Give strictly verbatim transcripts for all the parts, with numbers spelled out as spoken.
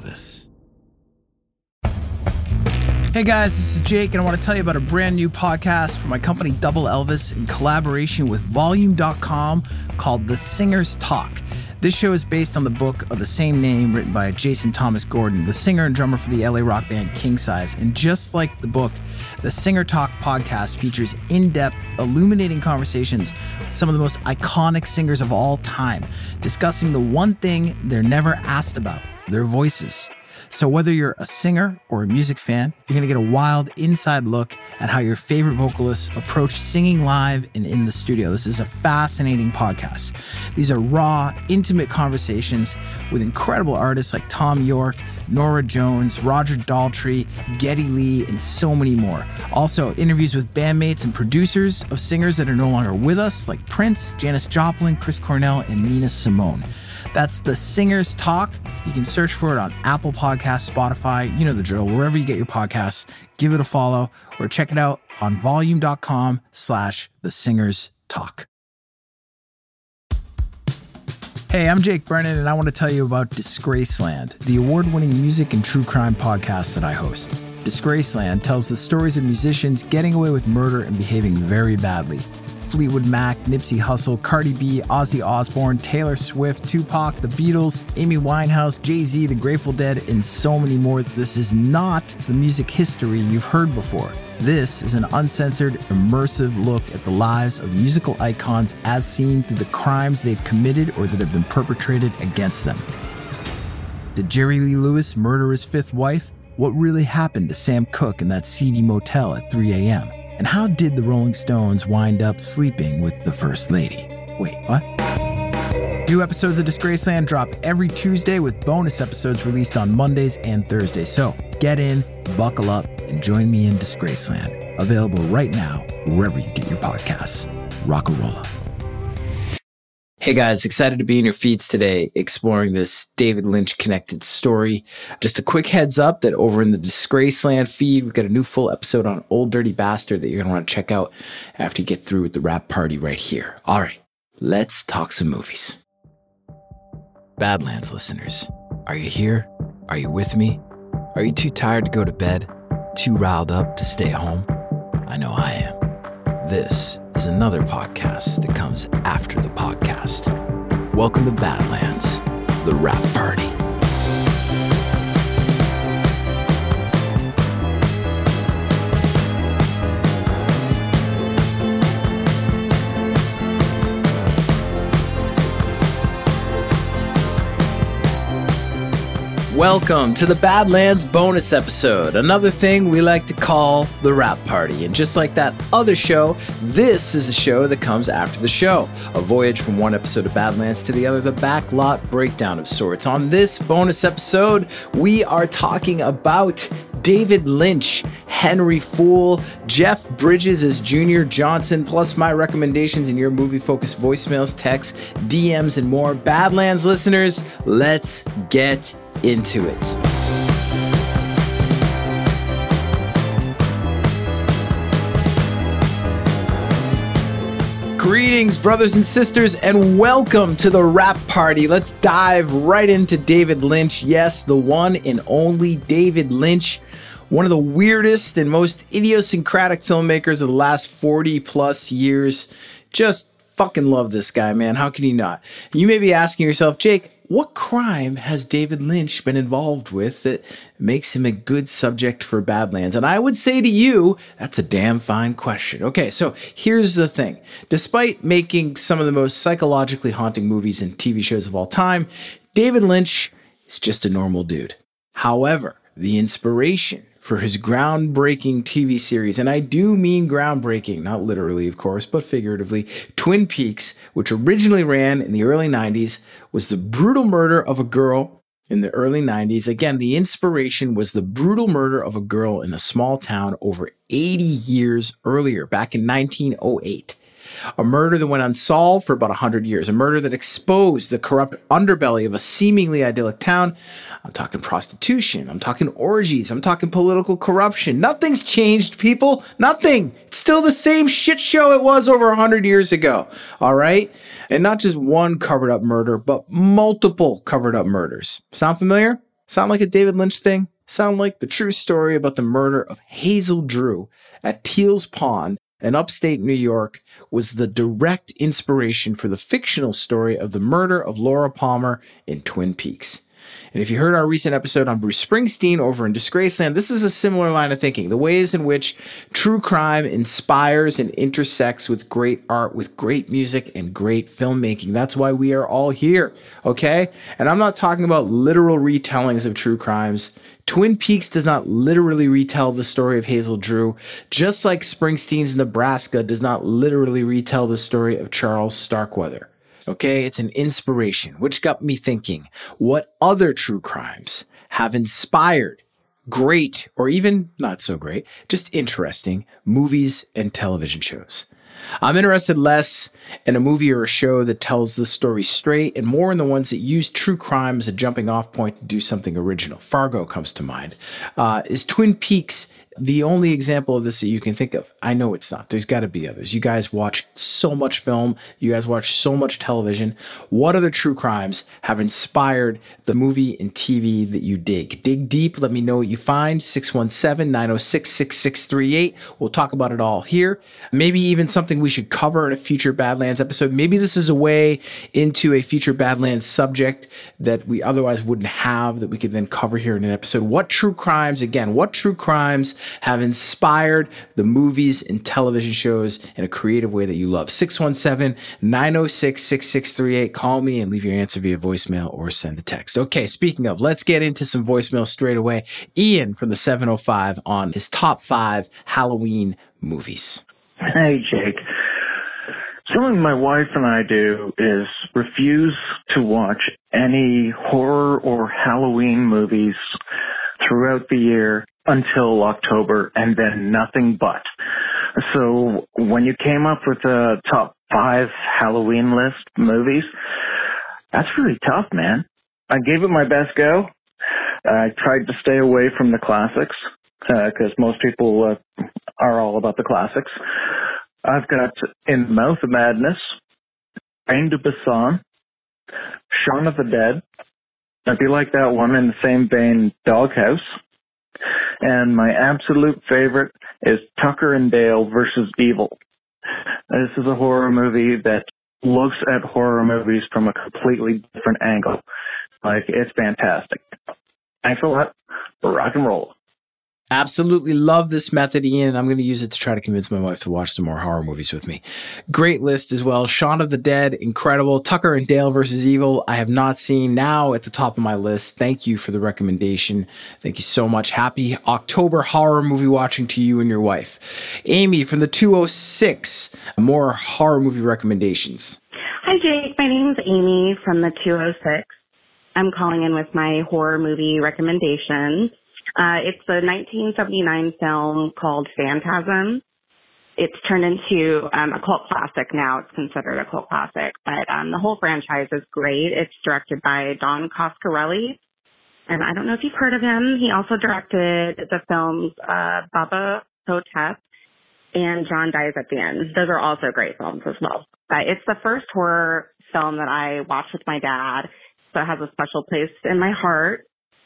Elvis. Hey guys, this is Jake, and I want to tell you about a brand new podcast from my company Double Elvis in collaboration with Volume dot com called The Singer's Talk. This show is based on the book of the same name written by Jason Thomas Gordon, the singer and drummer for the L A rock band King Size. And just like the book, the Singer Talk podcast features in-depth, illuminating conversations with some of the most iconic singers of all time, discussing the one thing they're never asked about, their voices. So whether you're a singer or a music fan, you're going to get a wild inside look at how your favorite vocalists approach singing live and in the studio. This is a fascinating podcast. These are raw, intimate conversations with incredible artists like Thom Yorke, Norah Jones, Roger Daltrey, Geddy Lee, and so many more. Also, interviews with bandmates and producers of singers that are no longer with us, like Prince, Janis Joplin, Chris Cornell, and Nina Simone. That's The Singer's Talk. You can search for it on Apple Podcasts, Spotify, you know the drill, wherever you get your podcasts. Give it a follow or check it out on volume.com slash The Singer's Talk. Hey, I'm Jake Brennan, and I want to tell you about Disgraceland, the award-winning music and true crime podcast that I host. Disgraceland tells the stories of musicians getting away with murder and behaving very badly. Fleetwood Mac, Nipsey Hussle, Cardi B, Ozzy Osbourne, Taylor Swift, Tupac, The Beatles, Amy Winehouse, Jay-Z, The Grateful Dead, and so many more. This is not the music history you've heard before. This is an uncensored, immersive look at the lives of musical icons as seen through the crimes they've committed or that have been perpetrated against them. Did Jerry Lee Lewis murder his fifth wife? What really happened to Sam Cooke in that seedy motel at three a.m.? And how did the Rolling Stones wind up sleeping with the First Lady? Wait, what? New episodes of Disgraceland drop every Tuesday with bonus episodes released on Mondays and Thursdays. So get in, buckle up, and join me in Disgraceland. Available right now, wherever you get your podcasts. Rock-a-rolla. Hey guys, excited to be in your feeds today exploring this David Lynch connected story. Just a quick heads up that over in the Disgraceland feed, we've got a new full episode on Old Dirty Bastard that you're going to want to check out after you get through with the rap party right here. All right, let's talk some movies. Badlands listeners, are you here? Are you with me? Are you too tired to go to bed? Too riled up to stay home? I know I am. This is another podcast that comes after the podcast. Welcome to Badlands, the rap party. Welcome to the Badlands bonus episode, another thing we like to call the rap party. And just like that other show, this is a show that comes after the show. A voyage from one episode of Badlands to the other, the backlot breakdown of sorts. On this bonus episode, we are talking about David Lynch, Henry Fool, Jeff Bridges as Junior Johnson, plus my recommendations in your movie-focused voicemails, texts, D Ms, and more. Badlands listeners, let's get into it. Greetings, brothers and sisters, and welcome to the rap party. Let's dive right into David Lynch. Yes, the one and only David Lynch, one of the weirdest and most idiosyncratic filmmakers of the last forty plus years. Just fucking love this guy, man. How can you not? You may be asking yourself, Jake, what crime has David Lynch been involved with that makes him a good subject for Badlands? And I would say to you, that's a damn fine question. Okay, so here's the thing. Despite making some of the most psychologically haunting movies and T V shows of all time, David Lynch is just a normal dude. However, the inspiration for his groundbreaking T V series, and I do mean groundbreaking, not literally, of course, but figuratively, Twin Peaks, which originally ran in the early nineties, was the brutal murder of a girl in the early nineties. Again, the inspiration was the brutal murder of a girl in a small town over eighty years earlier, back in nineteen oh eight. A murder that went unsolved for about one hundred years. A murder that exposed the corrupt underbelly of a seemingly idyllic town. I'm talking prostitution. I'm talking orgies. I'm talking political corruption. Nothing's changed, people. Nothing. It's still the same shit show it was over one hundred years ago. All right? And not just one covered up murder, but multiple covered up murders. Sound familiar? Sound like a David Lynch thing? Sound like the true story about the murder of Hazel Drew at Teals Pond in upstate New York was the direct inspiration for the fictional story of the murder of Laura Palmer in Twin Peaks. And if you heard our recent episode on Bruce Springsteen over in Disgraceland, this is a similar line of thinking. The ways in which true crime inspires and intersects with great art, with great music, and great filmmaking. That's why we are all here, okay? And I'm not talking about literal retellings of true crimes. Twin Peaks does not literally retell the story of Hazel Drew, just like Springsteen's Nebraska does not literally retell the story of Charles Starkweather. Okay, it's an inspiration, which got me thinking, what other true crimes have inspired great, or even not so great, just interesting movies and television shows? I'm interested less in a movie or a show that tells the story straight and more in the ones that use true crime as a jumping off point to do something original. Fargo comes to mind. Uh, is Twin Peaks the only example of this that you can think of? I know it's not. There's got to be others. You guys watch so much film. You guys watch so much television. What other true crimes have inspired the movie and T V that you dig? Dig deep. Let me know what you find. six one seven, nine oh six, six six three eight. We'll talk about it all here. Maybe even something we should cover in a future Badlands episode. Maybe this is a way into a future Badlands subject that we otherwise wouldn't have that we could then cover here in an episode. What true crimes, again, what true crimes have inspired the movies and television shows in a creative way that you love? six one seven, nine oh six, six six three eight. Call me and leave your answer via voicemail or send a text. Okay, speaking of, let's get into some voicemail straight away. Ian from the seven oh five on his top five Halloween movies. Hey, Jake. Something my wife and I do is refuse to watch any horror or Halloween movies throughout the year until October, and then nothing but. So when you came up with the top five Halloween list movies, that's really tough, man. I gave it my best go. I tried to stay away from the classics, because uh, most people uh, are all about the classics. I've got In the Mouth of Madness, Train to Busan, Shaun of the Dead. I do like that one in the same vein, Doghouse. And my absolute favorite is Tucker and Dale versus Evil. This is a horror movie that looks at horror movies from a completely different angle. Like, it's fantastic. Thanks a lot. Rock and roll. Absolutely love this method, Ian. I'm going to use it to try to convince my wife to watch some more horror movies with me. Great list as well. Shaun of the Dead, incredible. Tucker and Dale versus Evil, I have not seen, now at the top of my list. Thank you for the recommendation. Thank you so much. Happy October horror movie watching to you and your wife. Amy from the two oh six, more horror movie recommendations. Hi, Jake. My name's Amy from the two oh six. I'm calling in with my horror movie recommendations. Uh, it's a nineteen seventy-nine film called Phantasm. It's turned into um, a cult classic now. It's considered a cult classic, but um, the whole franchise is great. It's directed by Don Coscarelli, and I don't know if you've heard of him. He also directed the films uh, Baba Hotep and John Dies at the End. Those are also great films as well. But it's the first horror film that I watched with my dad, so it has a special place in my heart.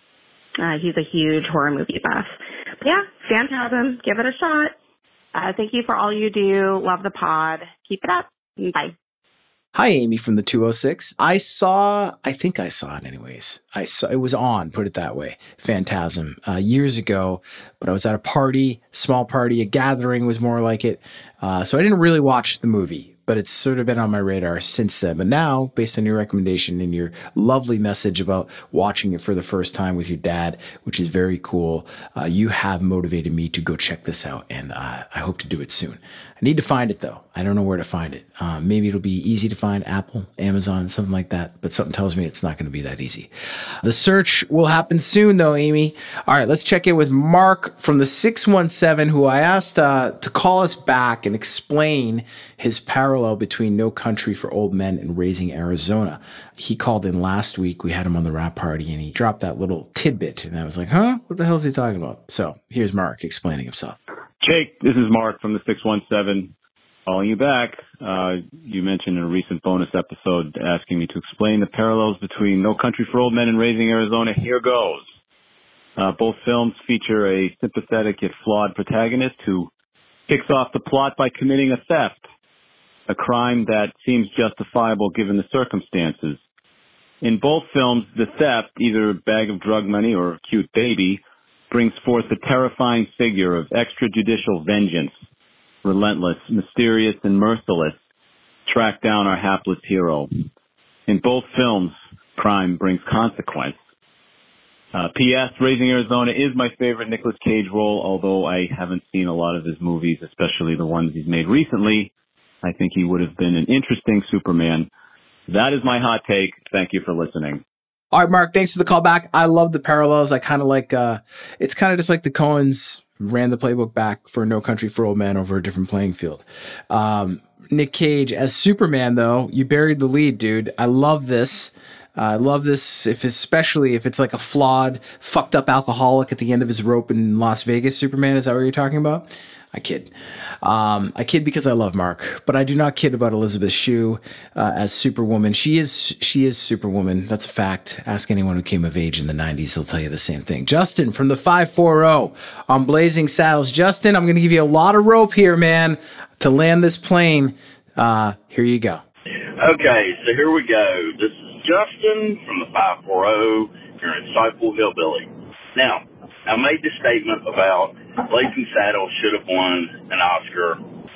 Uh, he's a huge horror movie buff. But yeah, Phantasm, give it a shot. Uh, thank you for all you do. Love the pod. Keep it up. Bye. Hi, Amy from the two oh six. I saw, I think I saw it anyways. I saw, it was on, put it that way, Phantasm, uh, years ago, but I was at a party, small party, a gathering was more like it. Uh, so I didn't really watch the movie, but it's sort of been on my radar since then. But now, based on your recommendation and your lovely message about watching it for the first time with your dad, which is very cool, uh, you have motivated me to go check this out, and uh, I hope to do it soon. I need to find it, though. I don't know where to find it. Uh, maybe it'll be easy to find, Apple, Amazon, something like that, but something tells me it's not going to be that easy. The search will happen soon, though, Amy. All right, let's check in with Mark from the six one seven, who I asked uh, to call us back and explain his parallel between No Country for Old Men and Raising Arizona. He called in last week. We had him on the Rap Party, and he dropped that little tidbit, and I was like, huh? What the hell is he talking about? So here's Mark explaining himself. Jake, this is Mark from the six one seven calling you back. Uh, you mentioned in a recent bonus episode asking me to explain the parallels between No Country for Old Men and Raising Arizona. Here goes. Uh, both films feature a sympathetic yet flawed protagonist who kicks off the plot by committing a theft, a crime that seems justifiable given the circumstances. In both films, the theft, either a bag of drug money or a cute baby, brings forth the terrifying figure of extrajudicial vengeance, relentless, mysterious, and merciless, track down our hapless hero. In both films, crime brings consequence. Uh, P S. Raising Arizona is my favorite Nicolas Cage role, although I haven't seen a lot of his movies, especially the ones he's made recently. I think he would have been an interesting Superman. That is my hot take. Thank you for listening. All right, Mark, thanks for the call back. I love the parallels. I kind of like, uh, it's kind of just like the Coens ran the playbook back for No Country for Old Men over a different playing field. Um, Nick Cage as Superman, though, you buried the lead, dude. I love this. Uh, I love this, if especially if it's like a flawed, fucked up alcoholic at the end of his rope in Las Vegas Superman. Is that what you're talking about? I kid. Um, I kid because I love Mark, but I do not kid about Elizabeth Shue uh, as Superwoman. She is she is Superwoman. That's a fact. Ask anyone who came of age in the nineties. They'll tell you the same thing. Justin from the five forty on Blazing Saddles. Justin, I'm going to give you a lot of rope here, man, to land this plane. Uh, here you go. Okay, so here we go. This is Justin from the five forty. You're an insightful hillbilly. Now, I made the statement about Blazing Saddles should have won an Oscar,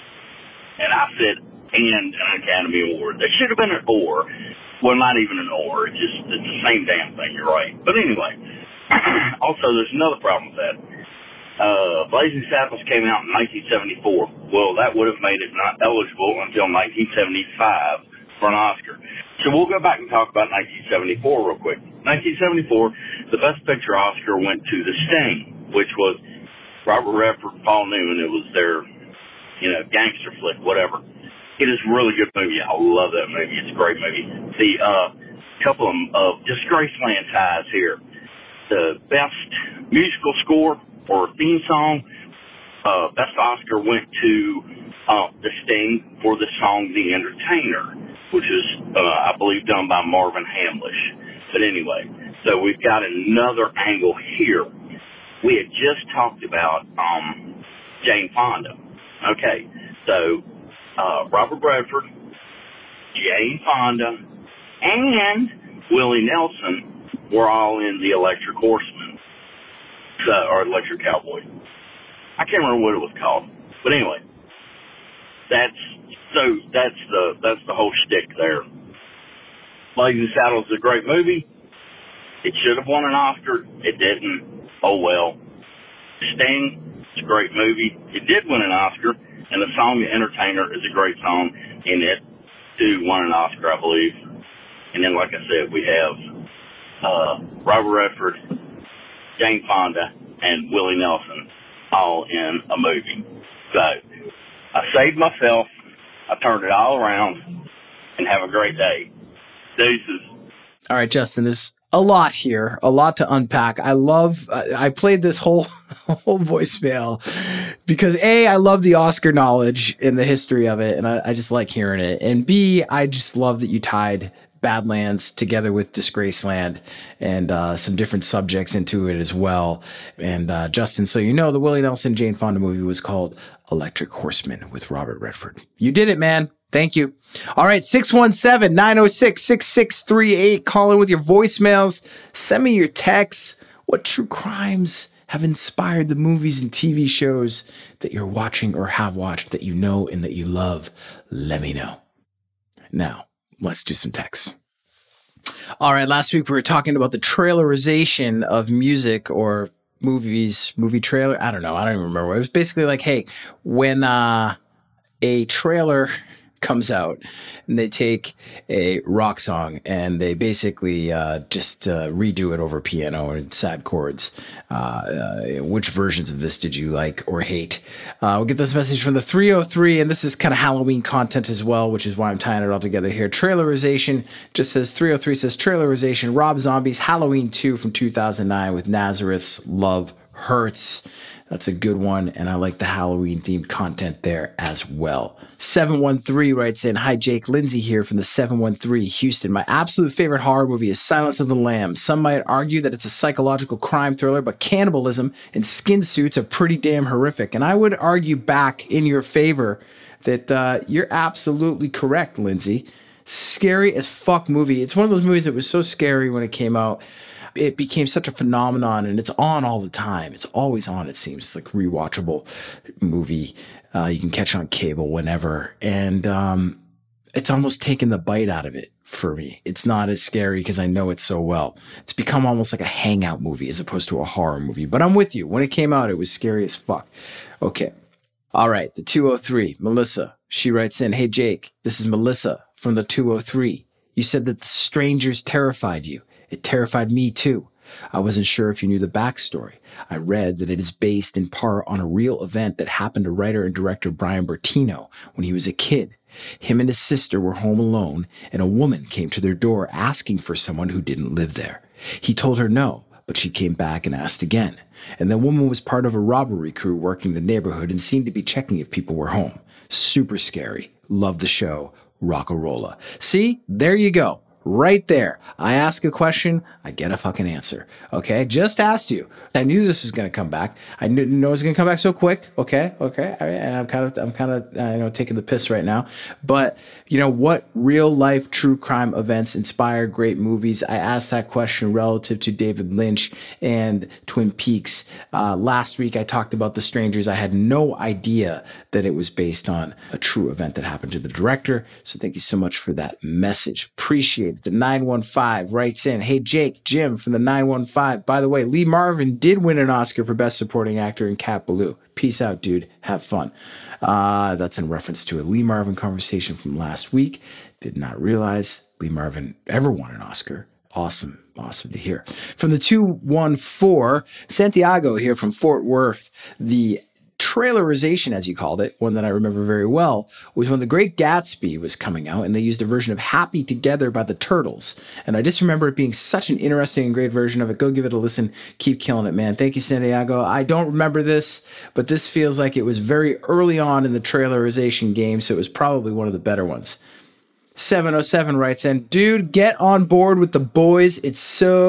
and I said, and an Academy Award. They should have been an or. Well, not even an or. It's just, it's the same damn thing. You're right. But anyway, also, there's another problem with that. Uh, Blazing Saddles came out in nineteen seventy-four. Well, that would have made it not eligible until nineteen seventy-five for an Oscar. So we'll go back and talk about nineteen seventy-four real quick. nineteen seventy-four, the Best Picture Oscar went to The Sting, which was Robert Redford, Paul Newman. It was their, you know, gangster flick, whatever. It is a really good movie. I love that movie. It's a great movie. The uh, couple of, of Disgraceland ties here. The best musical score or theme song, uh, best Oscar went to uh, The Sting for the song The Entertainer, which is, uh, I believe, done by Marvin Hamlish. But anyway, so we've got another angle here. We had just talked about um, Jane Fonda. Okay, so uh, Robert Redford, Jane Fonda, and Willie Nelson were all in The Electric Horseman, so, or Electric Cowboy. I can't remember what it was called, but anyway, that's so that's the that's the whole shtick there. Blazing Saddles is a great movie. It should have won an Oscar. It didn't. Oh well. Sting, it's a great movie. It did win an Oscar, and the song The Entertainer is a great song, and it too won an Oscar, I believe. And then, like I said, we have uh, Robert Redford, Jane Fonda, and Willie Nelson all in a movie. So I saved myself. I turned it all around, and have a great day. Deuces. All right, Justin, there's a lot here, a lot to unpack. I love, uh, I played this whole, whole voicemail because A, I love the Oscar knowledge and the history of it, and I, I just like hearing it. And B, I just love that you tied Badlands together with Disgraceland and uh, some different subjects into it as well. And uh, Justin, so you know, the Willie Nelson Jane Fonda movie was called Electric Horseman with Robert Redford. You did it, man. Thank you. All right, six one seven, nine oh six, six six three eight. Call in with your voicemails. Send me your texts. What true crimes have inspired the movies and T V shows that you're watching or have watched that you know and that you love? Let me know. Now, let's do some texts. All right, last week we were talking about the trailerization of music or movies, movie trailer. I don't know. I don't even remember. It was basically like, hey, when uh, a trailer comes out and they take a rock song and they basically uh, just uh, redo it over piano and sad chords. Uh, uh, which versions of this did you like or hate? Uh, we'll get this message from the three oh three, and this is kind of Halloween content as well, which is why I'm tying it all together here. Trailerization just says, three oh three says, trailerization, Rob Zombie's Halloween two from two thousand nine with Nazareth's Love Hurts. That's a good one. And I like the Halloween themed content there as well. seven one three writes in, hi, Jake. Lindsay here from the seven one three, Houston. My absolute favorite horror movie is Silence of the Lambs. Some might argue that it's a psychological crime thriller, but cannibalism and skin suits are pretty damn horrific. And I would argue back in your favor that uh, you're absolutely correct, Lindsay. Scary as fuck movie. It's one of those movies that was so scary when it came out. It became such a phenomenon, and it's on all the time. It's always on, it seems. Like rewatchable movie. Uh, you can catch on cable whenever. And um, it's almost taken the bite out of it for me. It's not as scary because I know it so well. It's become almost like a hangout movie as opposed to a horror movie. But I'm with you. When it came out, it was scary as fuck. Okay. All right. The two oh three, Melissa. She writes in, hey, Jake, this is Melissa from the two oh three. You said that The Strangers terrified you. It terrified me too. I wasn't sure if you knew the backstory. I read that it is based in part on a real event that happened to writer and director Brian Bertino when he was a kid. Him and his sister were home alone, and a woman came to their door asking for someone who didn't live there. He told her no, but she came back and asked again. And the woman was part of a robbery crew working the neighborhood and seemed to be checking if people were home. Super scary. Love the show. Rockarola. See? There you go. Right there. I ask a question, I get a fucking answer. Okay? Just asked you. I knew this was going to come back. I knew, knew it was going to come back so quick. Okay? Okay? I mean, and I'm kind of, I'm kind of, uh, you know, taking the piss right now. But, you know, what real life true crime events inspire great movies? I asked that question relative to David Lynch and Twin Peaks. Uh, last week, I talked about The Strangers. I had no idea that it was based on a true event that happened to the director. So thank you so much for that message. Appreciate it. The nine one five writes in, hey, Jake, Jim from the nine one five. By the way, Lee Marvin did win an Oscar for Best Supporting Actor in Cat Ballou. Peace out, dude. Have fun. Uh, that's in reference to a Lee Marvin conversation from last week. Did not realize Lee Marvin ever won an Oscar. Awesome. Awesome to hear. From the two one four, Santiago here from Fort Worth. The trailerization, as you called it, one that I remember very well, was when The Great Gatsby was coming out, and they used a version of Happy Together by the Turtles. And I just remember it being such an interesting and great version of it. Go give it a listen. Keep killing it, man. Thank you, Santiago. I don't remember this, but this feels like it was very early on in the trailerization game, so it was probably one of the better ones. seven oh seven writes in, dude, get on board with The Boys. It's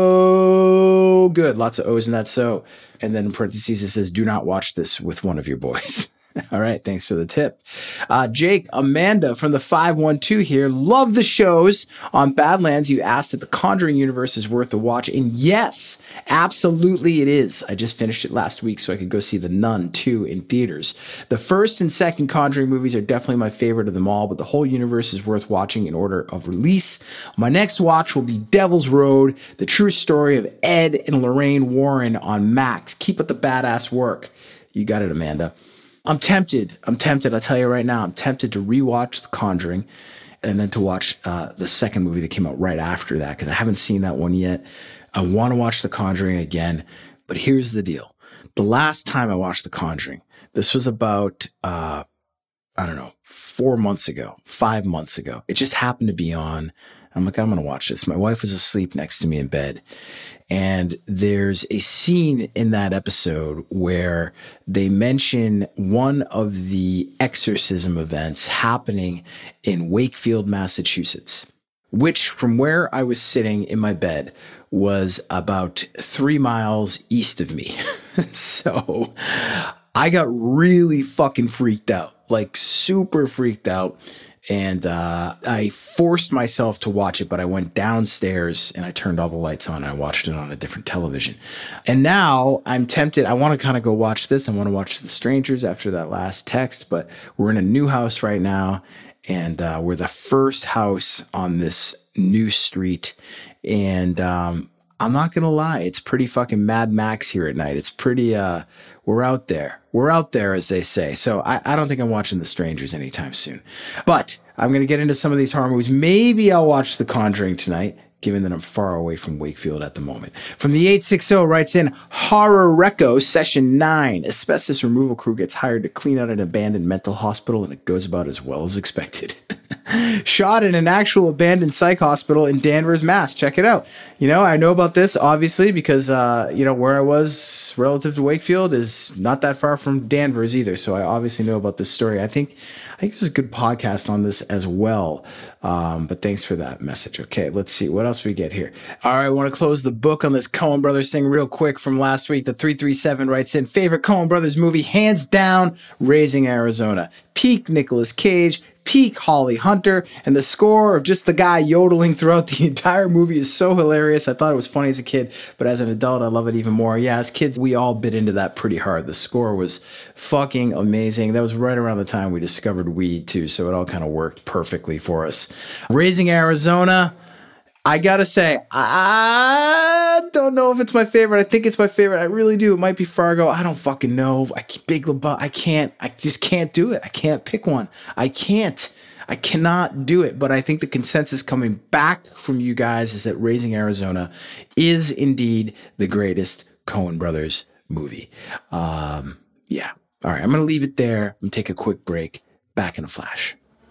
so good. Lots of O's in that so. And then in parentheses, it says, do not watch this with one of your boys. All right. Thanks for the tip. Uh, Jake, Amanda from the five one two here. Love the shows on Badlands. You asked if The Conjuring universe is worth a watch. And yes, absolutely it is. I just finished it last week so I could go see The Nun two in theaters. The first and second Conjuring movies are definitely my favorite of them all, but the whole universe is worth watching in order of release. My next watch will be Devil's Road, the true story of Ed and Lorraine Warren on Max. Keep up the badass work. You got it, Amanda. I'm tempted. I'm tempted. I'll tell you right now, I'm tempted to rewatch The Conjuring and then to watch uh, the second movie that came out right after that because I haven't seen that one yet. I want to watch The Conjuring again, but here's the deal. The last time I watched The Conjuring, this was about, uh, I don't know, four months ago, five months ago. It just happened to be on. I'm like, I'm going to watch this. My wife was asleep next to me in bed. And there's a scene in that episode where they mention one of the exorcism events happening in Wakefield, Massachusetts, which from where I was sitting in my bed was about three miles east of me. So I got really fucking freaked out, like super freaked out. And uh, I forced myself to watch it, but I went downstairs and I turned all the lights on and I watched it on a different television. And now I'm tempted. I want to kind of go watch this. I want to watch The Strangers after that last text, but we're in a new house right now. And uh, we're the first house on this new street. And um, I'm not going to lie. It's pretty fucking Mad Max here at night. It's pretty, uh, we're out there. We're out there, as they say. So I, I don't think I'm watching The Strangers anytime soon. But I'm going to get into some of these horror movies. Maybe I'll watch The Conjuring tonight, given that I'm far away from Wakefield at the moment. From the eight six zero writes in, Horror Reco Session nine. Asbestos removal crew gets hired to clean out an abandoned mental hospital, and it goes about as well as expected. shot in an actual abandoned psych hospital in Danvers, Mass. Check it out. You know, I know about this obviously because, uh, you know, where I was relative to Wakefield is not that far from Danvers either. So I obviously know about this story. I think, I think there's a good podcast on this as well. Um, but thanks for that message. Okay, let's see. What else we get here? All right, I want to close the book on this Coen Brothers thing real quick from last week. The three three seven writes in, favorite Coen Brothers movie, hands down, Raising Arizona. Peak Nicolas Cage, peak Holly Hunter, and the score of just the guy yodeling throughout the entire movie is so hilarious. I thought it was funny as a kid, but as an adult, I love it even more. Yeah, as kids, we all bit into that pretty hard. The score was fucking amazing. That was right around the time we discovered weed too, so it all kind of worked perfectly for us. Raising Arizona, I gotta say, I don't know if it's my favorite. I think it's my favorite. I really do. It might be Fargo. I don't fucking know. I Big Lebowski. I can't. I just can't do it. I can't pick one. I can't. I cannot do it. But I think the consensus coming back from you guys is that Raising Arizona is indeed the greatest Coen Brothers movie. Um, yeah. All right. I'm gonna leave it there. I'm gonna take a quick break. Back in a flash.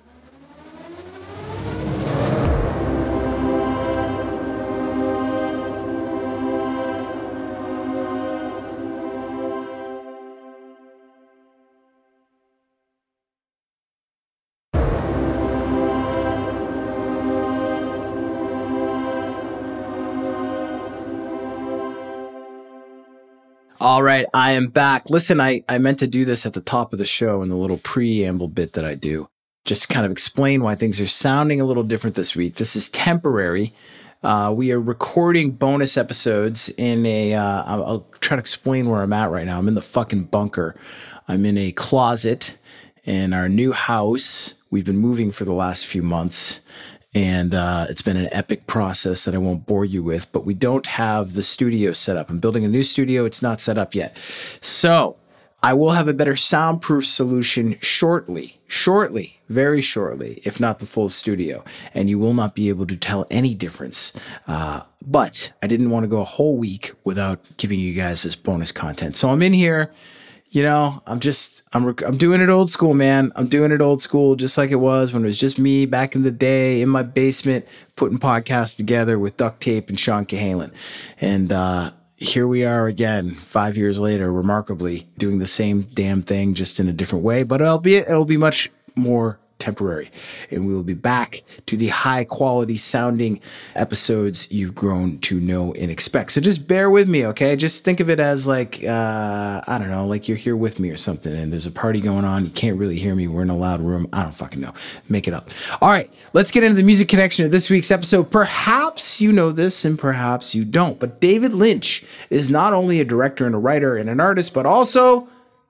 All right, I am back. Listen, I, I meant to do this at the top of the show in the little preamble bit that I do, just to kind of explain why things are sounding a little different this week. This is temporary. Uh, we are recording bonus episodes in a, uh, I'll, I'll try to explain where I'm at right now. I'm in the fucking bunker. I'm in a closet in our new house. We've been moving for the last few months. And uh, it's been an epic process that I won't bore you with, but we don't have the studio set up. I'm building a new studio. It's not set up yet. So I will have a better soundproof solution shortly, shortly, very shortly, if not the full studio. And you will not be able to tell any difference. Uh, but I didn't want to go a whole week without giving you guys this bonus content. So I'm in here. You know, I'm just, I'm, rec- I'm doing it old school, man. I'm doing it old school, just like it was when it was just me back in the day in my basement, putting podcasts together with duct tape and Sean Cahalan. And, uh, here we are again, five years later, remarkably doing the same damn thing, just in a different way, but it'll be, it'll be much more temporary, and we will be back to the high quality sounding episodes you've grown to know and expect. So just bear with me, okay? Just think of it as like, uh, I don't know, like you're here with me or something, and there's a party going on. You can't really hear me. We're in a loud room. I don't fucking know. Make it up. All right, let's get into the music connection of this week's episode. Perhaps you know this and perhaps you don't, but David Lynch is not only a director and a writer and an artist, but also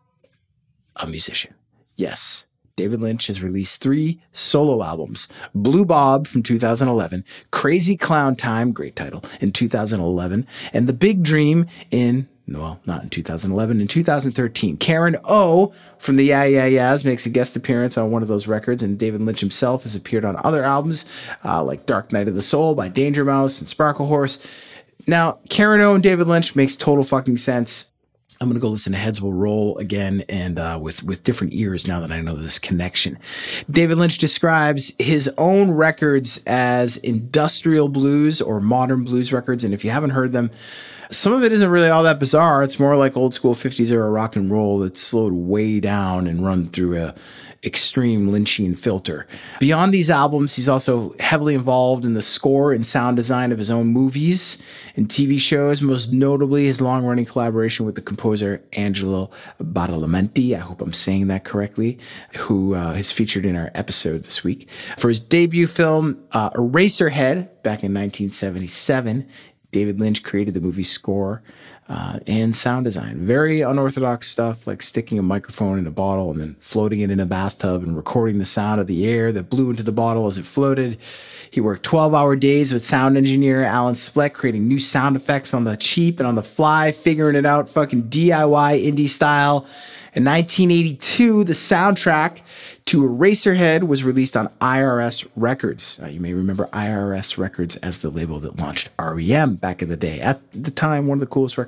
a musician. Yes. David Lynch has released three solo albums: Blue Bob from two thousand eleven, Crazy Clown Time, great title, in two thousand eleven, and The Big Dream in, well, not in two thousand eleven, in two thousand thirteen. Karen O from the Yeah Yeah Yeahs makes a guest appearance on one of those records, and David Lynch himself has appeared on other albums uh, like Dark Night of the Soul by Danger Mouse and Sparkle Horse. Now, Karen O and David Lynch makes total fucking sense. I'm going to go listen to Heads Will Roll again, and uh, with, with different ears now that I know this connection. David Lynch describes his own records as industrial blues or modern blues records. And if you haven't heard them, some of it isn't really all that bizarre. It's more like old school fifties era rock and roll that's slowed way down and run through a extreme Lynchian filter. Beyond these albums, he's also heavily involved in the score and sound design of his own movies and T V shows, most notably his long-running collaboration with the composer Angelo Badalamenti, I hope I'm saying that correctly, who uh, is featured in our episode this week. For his debut film, uh, Eraserhead, back in nineteen seventy-seven, David Lynch created the movie score uh, and sound design. Very unorthodox stuff, like sticking a microphone in a bottle and then floating it in a bathtub and recording the sound of the air that blew into the bottle as it floated. He worked twelve-hour days with sound engineer Alan Spleck, creating new sound effects on the cheap and on the fly, figuring it out fucking D I Y indie style. In nineteen eighty-two, the soundtrack to Eraserhead was released on I R S Records. Uh, you may remember I R S Records as the label that launched R E M back in the day. At the time, one of the coolest record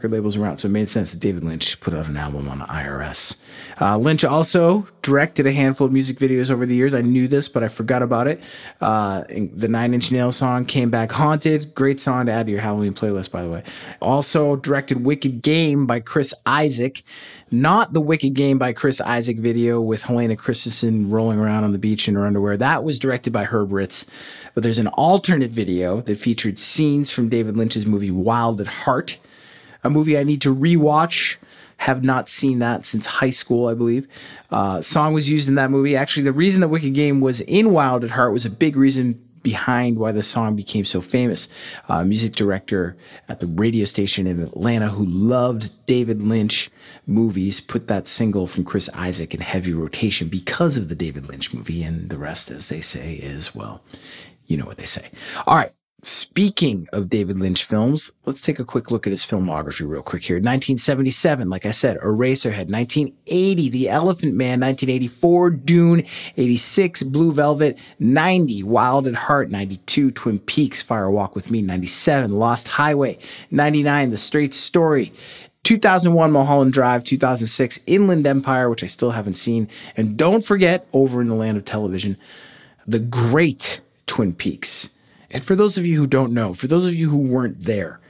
record labels around, so it made sense that David Lynch put out an album on I R S. Uh, Lynch also directed a handful of music videos over the years. I knew this, but I forgot about it. Uh, the Nine Inch Nails song, Came Back Haunted. Great song to add to your Halloween playlist, by the way. Also directed Wicked Game by Chris Isaak. Not the Wicked Game by Chris Isaak video with Helena Christensen rolling around on the beach in her underwear. That was directed by Herb Ritts. But there's an alternate video that featured scenes from David Lynch's movie Wild at Heart, a movie I need to rewatch. Have not seen that since high school, I believe. Uh, song was used in that movie. Actually, the reason that Wicked Game was in Wild at Heart was a big reason behind why the song became so famous. Uh, music director at the radio station in Atlanta who loved David Lynch movies put that single from Chris Isaak in heavy rotation because of the David Lynch movie, and the rest, as they say, is, well, you know what they say. All right. Speaking of David Lynch films, let's take a quick look at his filmography real quick here. nineteen seventy-seven, like I said, Eraserhead. nineteen eighty, The Elephant Man. nineteen eighty-four, Dune. eighty-six, Blue Velvet. ninety, Wild at Heart. ninety-two, Twin Peaks, Fire Walk with Me. ninety-seven, Lost Highway. ninety-nine, The Straight Story. two thousand one, Mulholland Drive. two thousand six, Inland Empire, which I still haven't seen. And don't forget, over in the land of television, the great Twin Peaks. And for those of you who don't know, for those of you who weren't there,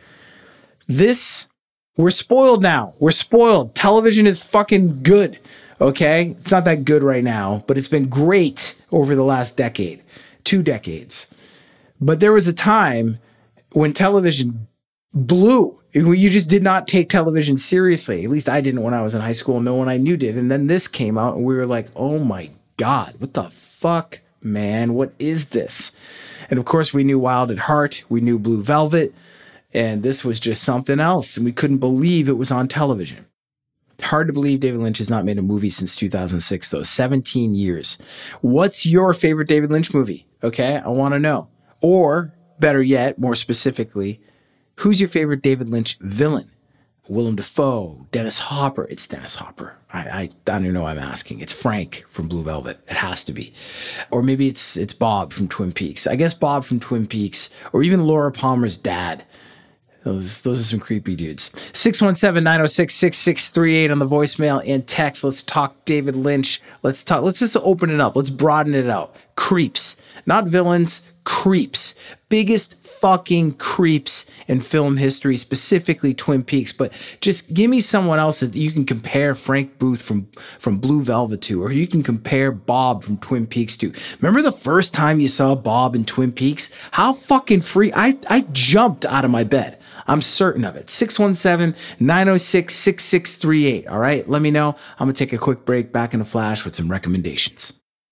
this, we're spoiled now. We're spoiled. Television is fucking good, okay? It's not that good right now, but it's been great over the last decade, two decades. But there was a time when television blew. You just did not take television seriously. At least I didn't when I was in high school. No one I knew did. And then this came out and we were like, oh my God, what the fuck, man? What is this? And of course, we knew Wild at Heart. We knew Blue Velvet. And this was just something else. And we couldn't believe it was on television. Hard to believe David Lynch has not made a movie since two thousand six, though. seventeen years. What's your favorite David Lynch movie? Okay, I want to know. Or, better yet, more specifically, who's your favorite David Lynch villain? Willem Dafoe, Dennis Hopper. It's Dennis Hopper. I, I, I don't even know why I'm asking. It's Frank from Blue Velvet. It has to be. Or maybe it's it's Bob from Twin Peaks. I guess Bob from Twin Peaks, or even Laura Palmer's dad. Those, those are some creepy dudes. six one seven, nine oh six, six six three eight on the voicemail and text. Let's talk David Lynch. Let's talk. Let's just open it up. Let's broaden it out. Creeps. Not villains. Creeps. Biggest fucking creeps in film history, specifically Twin Peaks. But just give me someone else that you can compare Frank Booth from, from Blue Velvet to, or you can compare Bob from Twin Peaks to. Remember the first time you saw Bob in Twin Peaks? How fucking free. I, I jumped out of my bed. I'm certain of it. six one seven, nine oh six, six six three eight. All right. Let me know. I'm going to take a quick break, back in a flash with some recommendations.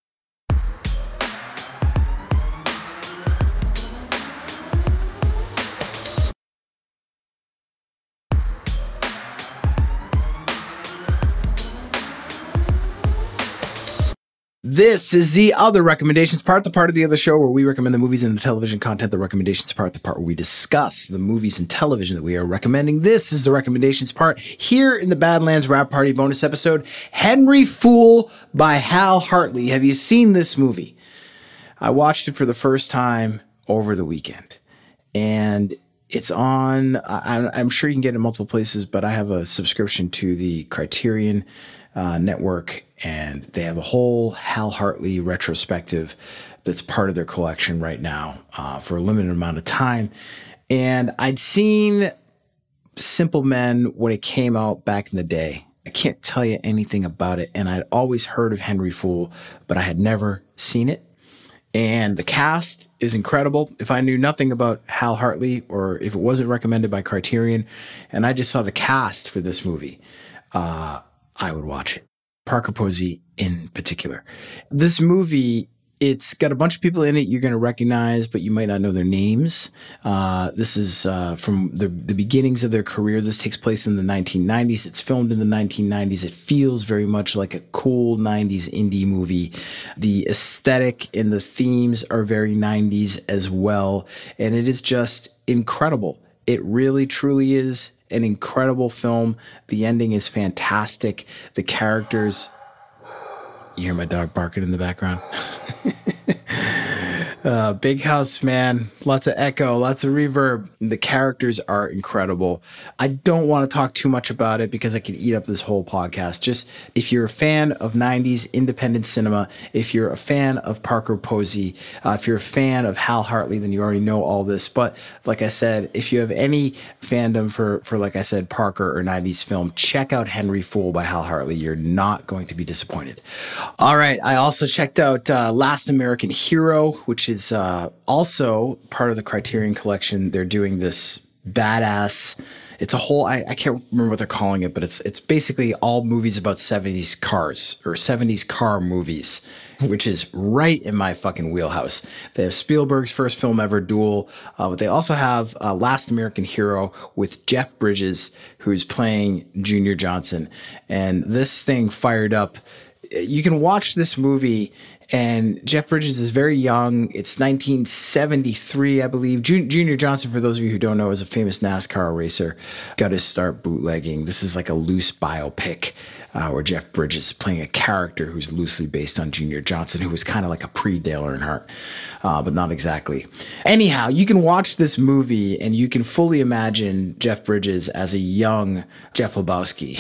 This is the other recommendations part, the part of the other show where we recommend the movies and the television content. The recommendations part, the part where we discuss the movies and television that we are recommending. This is the recommendations part here in the Badlands Rap Party bonus episode. Henry Fool by Hal Hartley. Have you seen this movie? I watched it for the first time over the weekend, and it's on, I'm, I'm sure you can get it in multiple places, but I have a subscription to the Criterion Uh, network, and they have a whole Hal Hartley retrospective that's part of their collection right now uh, for a limited amount of time. And I'd seen Simple Men when it came out back in the day. I can't tell you anything about it, and I'd always heard of Henry Fool, but I had never seen it. And the cast is incredible. If I knew nothing about Hal Hartley, or if it wasn't recommended by Criterion, and I just saw the cast for this movie, uh, I would watch it. Parker Posey in particular. This movie, it's got a bunch of people in it you're going to recognize, but you might not know their names. Uh, this is uh, from the, the beginnings of their career. This takes place in the nineteen nineties. It's filmed in the nineteen nineties. It feels very much like a cool nineties indie movie. The aesthetic and the themes are very nineties as well. And it is just incredible. It really, truly is an incredible film. The ending is fantastic. The characters, you hear my dog barking in the background. Uh, big house, man. Lots of echo, lots of reverb. The characters are incredible. I don't want to talk too much about it because I could eat up this whole podcast. Just if you're a fan of nineties independent cinema, if you're a fan of Parker Posey, uh, if you're a fan of Hal Hartley, then you already know all this. But like I said, if you have any fandom for, for like I said, Parker or nineties film, check out Henry Fool by Hal Hartley. You're not going to be disappointed. All right. I also checked out uh, Last American Hero, which is uh, also part of the Criterion Collection. They're doing this badass. It's a whole, I, I can't remember what they're calling it, but it's it's basically all movies about seventies cars or seventies car movies, which is right in my fucking wheelhouse. They have Spielberg's first film ever, Duel, uh, but they also have uh, Last American Hero with Jeff Bridges, who's playing Junior Johnson. And this thing fired up. You can watch this movie, and Jeff Bridges is very young. It's nineteen seventy-three, I believe. Jun- Junior Johnson, for those of you who don't know, is a famous NASCAR racer. Got his start bootlegging. This is like a loose biopic uh, where Jeff Bridges is playing a character who's loosely based on Junior Johnson, who was kind of like a pre-Dale Earnhardt, uh, but not exactly. Anyhow, you can watch this movie, and you can fully imagine Jeff Bridges as a young Jeff Lebowski.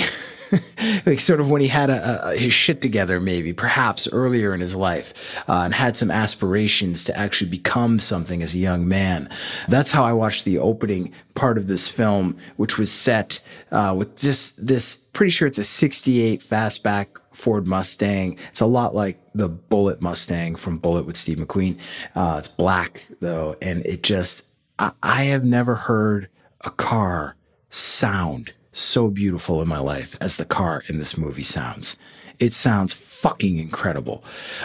Like sort of when he had a, a, his shit together, maybe, perhaps earlier in his life, uh, and had some aspirations to actually become something as a young man. That's how I watched the opening part of this film, which was set uh, with just this, pretty sure it's a sixty-eight fastback Ford Mustang. It's a lot like the Bullitt Mustang from Bullitt with Steve McQueen. Uh, it's black, though, and it just, I, I have never heard a car sound so beautiful in my life as the car in this movie sounds. It sounds fucking incredible.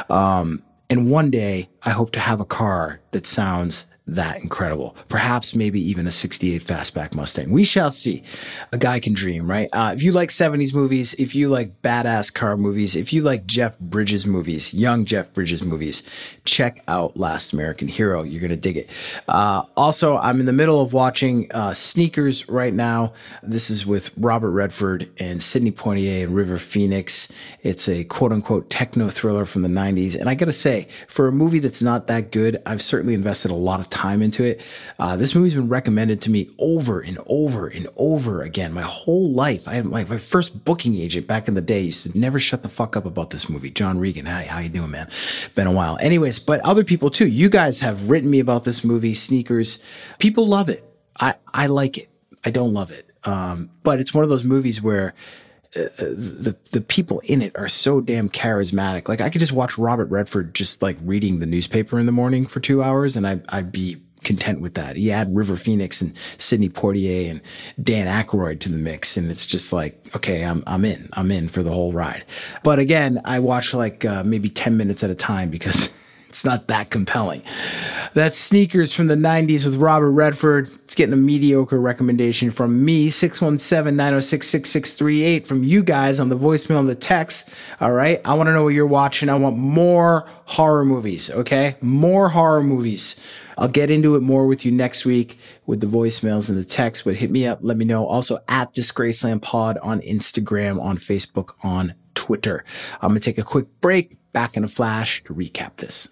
Um, and one day I hope to have a car that sounds that incredible. Perhaps maybe even a sixty-eight fastback Mustang. We shall see. A guy can dream, right? Uh, if you like seventies movies, if you like badass car movies, if you like Jeff Bridges movies, young Jeff Bridges movies, check out Last American Hero. You're going to dig it. Uh, also, I'm in the middle of watching uh, Sneakers right now. This is with Robert Redford and Sidney Poitier and River Phoenix. It's a quote unquote techno thriller from the nineties. And I got to say, for a movie that's not that good, I've certainly invested a lot of time into it. Uh, this movie's been recommended to me over and over and over again. My whole life. I had my, my first booking agent back in the day used to never shut the fuck up about this movie. John Regan. Hi, how you doing, man? Been a while. Anyways, but other people too. You guys have written me about this movie, Sneakers. People love it. I, I like it. I don't love it. Um, but it's one of those movies where Uh, the the people in it are so damn charismatic. Like I could just watch Robert Redford just like reading the newspaper in the morning for two hours, and I I'd be content with that. You add River Phoenix and Sidney Poitier and Dan Aykroyd to the mix, and it's just like, okay, I'm I'm in. I'm in for the whole ride. But again, I watch like uh, maybe ten minutes at a time because it's not that compelling. That's Sneakers from the nineties with Robert Redford. It's getting a mediocre recommendation from me. six one seven, nine oh six, six six three eight from you guys on the voicemail and the text. All right. I want to know what you're watching. I want more horror movies. Okay. More horror movies. I'll get into it more with you next week with the voicemails and the text, but hit me up. Let me know. Also at Disgraceland Pod on Instagram, on Facebook, on Twitter. I'm going to take a quick break. Back in a flash to recap this.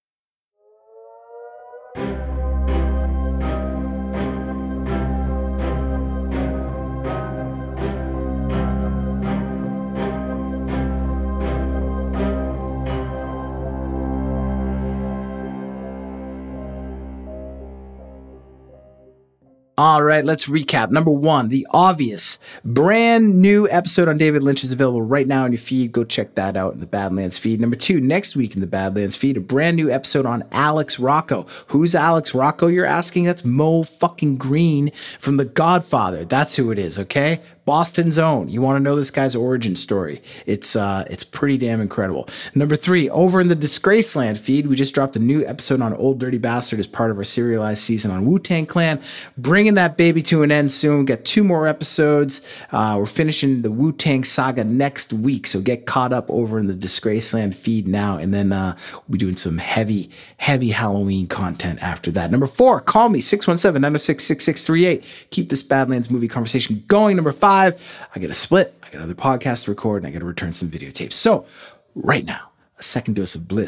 All right, let's recap. Number one, the obvious brand new episode on David Lynch is available right now in your feed. Go check that out in the Badlands feed. Number two, next week in the Badlands feed, a brand new episode on Alex Rocco. Who's Alex Rocco, you're asking? That's Mo fucking Green from The Godfather. That's who it is, okay? Boston's own. You want to know this guy's origin story. It's uh, it's pretty damn incredible. Number three, over in the Disgraceland feed, we just dropped a new episode on Old Dirty Bastard as part of our serialized season on Wu-Tang Clan. Bringing that baby to an end soon. Got two more episodes. Uh, we're finishing the Wu-Tang saga next week, so get caught up over in the Disgraceland feed now, and then uh, we'll be doing some heavy, heavy Halloween content after that. Number four, call me, six one seven, nine oh six, six six three eight. Keep this Badlands movie conversation going. Number five, I get a split, I got other podcasts to record, and I got to return some videotapes. So right now, a second dose of bliss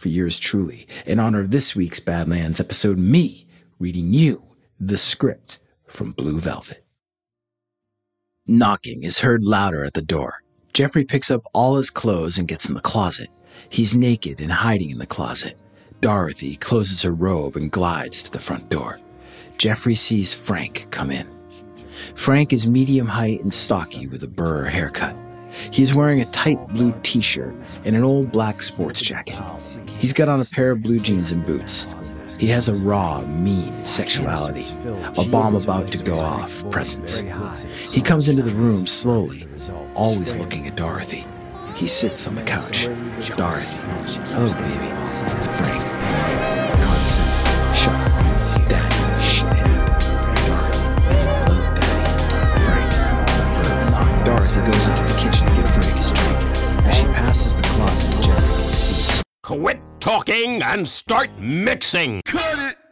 for yours truly, in honor of this week's Badlands episode, me reading you the script from Blue Velvet. Knocking is heard louder at the door. Jeffrey picks up all his clothes and gets in the closet. He's naked and hiding in the closet. Dorothy closes her robe and glides to the front door. Jeffrey sees Frank come in. Frank is medium height and stocky with a burr haircut. He is wearing a tight blue t-shirt and an old black sports jacket. He's got on a pair of blue jeans and boots. He has a raw, mean sexuality, a bomb about to go off presence. He comes into the room slowly, always looking at Dorothy. He sits on the couch. Dorothy. Hello, baby. Frank. Constant. Shut up. Daddy. Shithead. Dorothy. Hello, Daddy. Frank. Dorothy goes into the kitchen to get Frank his drink. As she passes the closet, Jeffrey can see. Quit talking and start mixing. Cut it!